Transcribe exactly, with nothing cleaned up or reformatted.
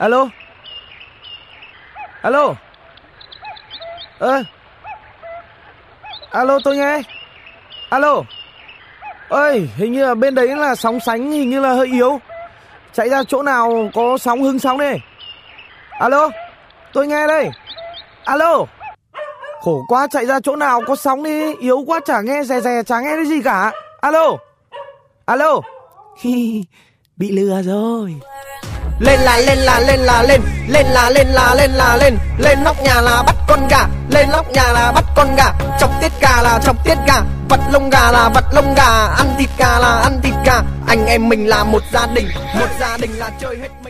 Alo. Alo. Ơ. Alo, tôi nghe. Alo. Ơi, hình như là bên đấy là sóng sánh hình như là hơi yếu. Chạy ra chỗ nào có sóng hứng sóng đi. Alo. Tôi nghe đây. Alo. Khổ quá, chạy ra chỗ nào có sóng đi. Yếu quá chả nghe rè rè, chả nghe cái gì cả. Alo. Alo. Bị lừa rồi. Lên là lên là lên là lên, lên là lên là lên là lên, lên nóc nhà là bắt con gà, lên nóc nhà là bắt con gà, chọc tiết gà là chọc tiết gà, vặt lông gà là vặt lông gà, ăn thịt gà là ăn thịt gà. Anh em mình là một gia đình, một gia đình là chơi hết.